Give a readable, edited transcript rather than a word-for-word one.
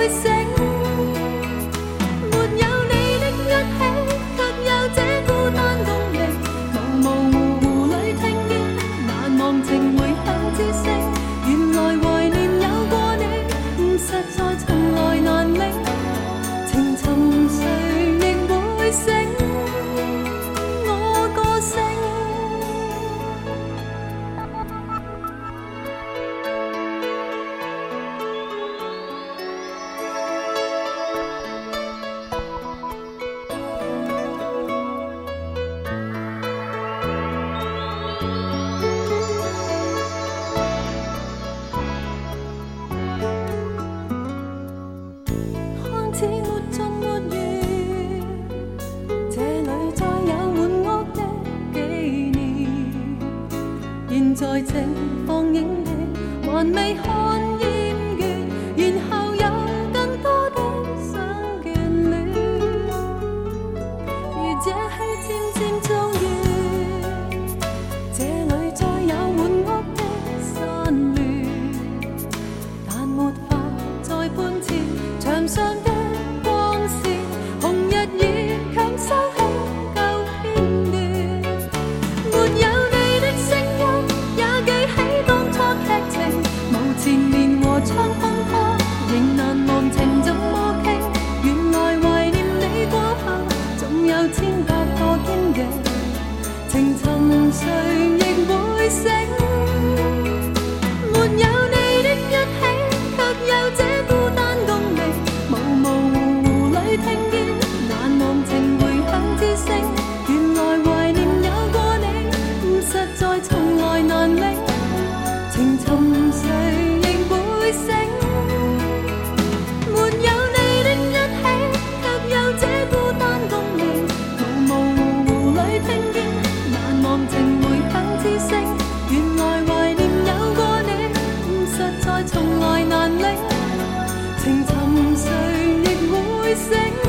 似沒盡沒完，這裏再有滿屋的紀念，現在正放映的還未看厭倦，然後有更多的想眷戀，如這戲漸漸做完，這裏再有滿屋的散亂，但沒法再搬遷牆上的窗風波，仍難忘情怎麼傾？原來懷念你過後，總有千百個荊棘，情沉睡亦會醒。沒有你的一起，卻有這孤單共鳴，模模糊糊裏聽見難忘情回響之聲。原來懷念有過你，實在從來難領，情沉睡。沒有你的一起，卻有這孤單共鳴，模模糊糊裏聽見難忘情回響之聲。原來懷念有過你，實在從來難領，情沉睡亦會醒。